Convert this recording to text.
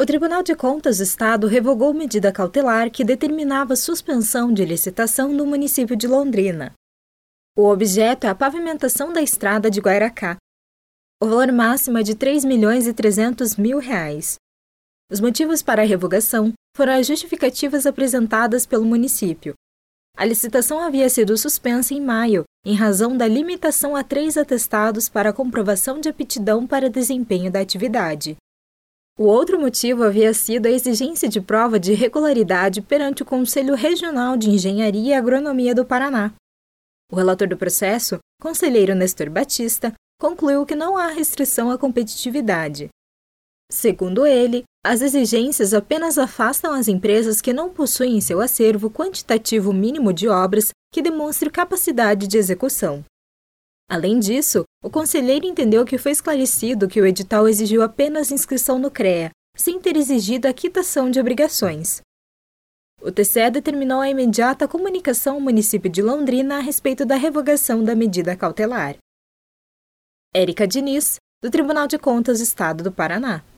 O Tribunal de Contas do Estado revogou medida cautelar que determinava suspensão de licitação no município de Londrina. O objeto é a pavimentação da estrada de Guairacá. O valor máximo é de R$ 3.300.000. Os motivos para a revogação foram as justificativas apresentadas pelo município. A licitação havia sido suspensa em maio, em razão da limitação a 3 atestados para a comprovação de aptidão para desempenho da atividade. O outro motivo havia sido a exigência de prova de regularidade perante o Conselho Regional de Engenharia e Agronomia do Paraná. O relator do processo, conselheiro Nestor Batista, concluiu que não há restrição à competitividade. Segundo ele, as exigências apenas afastam as empresas que não possuem em seu acervo quantitativo mínimo de obras que demonstre capacidade de execução. Além disso, o conselheiro entendeu que foi esclarecido que o edital exigiu apenas inscrição no CREA, sem ter exigido a quitação de obrigações. O TCE determinou a imediata comunicação ao município de Londrina a respeito da revogação da medida cautelar. Érica Diniz, do Tribunal de Contas do Estado do Paraná.